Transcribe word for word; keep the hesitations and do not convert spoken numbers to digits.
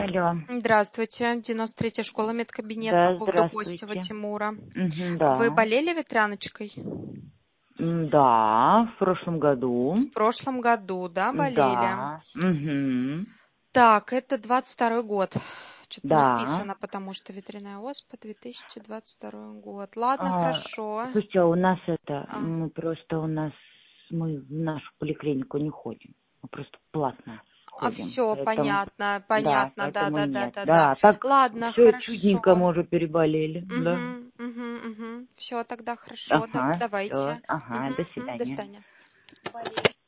Алло. Здравствуйте. девяносто третья школа, медкабинет по Да, поводу Костева здравствуйте. Тимура. Мгм, Вы да. болели ветряночкой? М, Да, в прошлом году. В прошлом году, да, болели? Да. Мгм. Так, это двадцать второй год. Что-то Да. написано, потому что ветряная оспа, две тысячи двадцать второй год. Ладно, А, хорошо. слушайте, а у нас это, А, мы просто у нас, мы в нашу поликлинику не ходим. Мы просто платно а ходим. все Поэтому, понятно, да, понятно, да, поэтому да, да, нет. да, да. Да, так Ладно, все чудненько, хорошо. мы уже переболели. Да. Угу, угу, угу. Все, тогда хорошо. Да, Ага, все. давайте. Ага, Угу, до угу. До свидания. свидания. Болели.